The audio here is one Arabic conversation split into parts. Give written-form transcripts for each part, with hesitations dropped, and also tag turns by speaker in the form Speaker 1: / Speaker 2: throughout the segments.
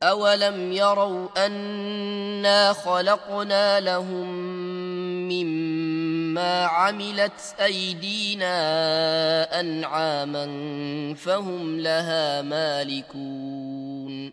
Speaker 1: أولم يروا أنا خلقنا لهم مما عملت أيدينا أنعاما فهم لها مالكون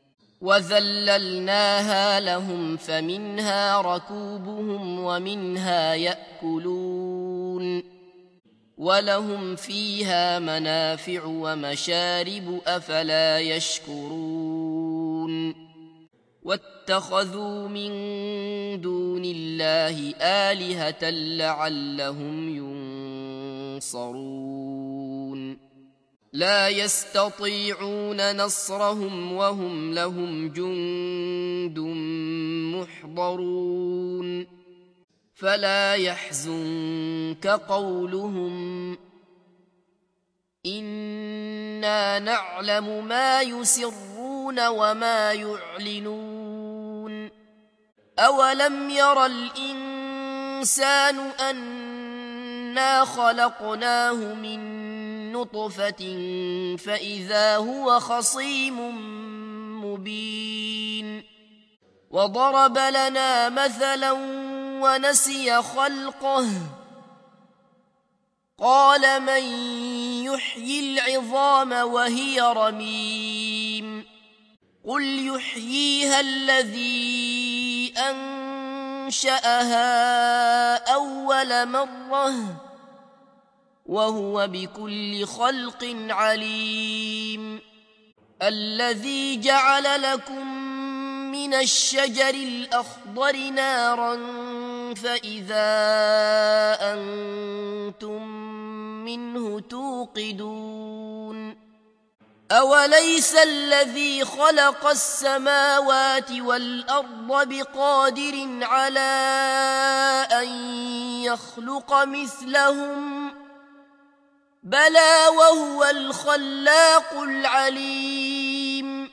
Speaker 1: وذللناها لهم فمنها ركوبهم ومنها يأكلون ولهم فيها منافع ومشارب أفلا يشكرون واتخذوا من دون الله آلهة لعلهم ينصرون لا يستطيعون نصرهم وهم لهم جند محضرون فلا يحزنك قولهم إنا نعلم ما يسرون وما يعلنون أولم ير الإنسان أنا خلقناه من نطفة فإذا هو خصيم مبين وضرب لنا مثلا ونسي خلقه قال من يحيي العظام وهي رميم قل يحييها الذي أنشأها أول مرة وهو بكل خلق عليم الذي جعل لكم من الشجر الأخضر نارا فإذا أنتم منه توقدون أوليس الذي خلق السماوات والأرض بقادر على أن يخلق مثلهم بلى وهو الخلاق العليم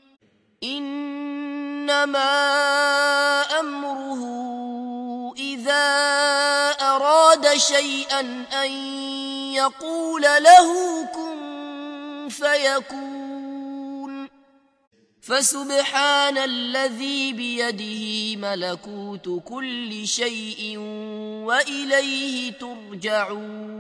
Speaker 1: إنما أمره إذا أراد شيئا أن يقول له كن فيكون فسبحان الذي بيده ملكوت كل شيء وإليه ترجعون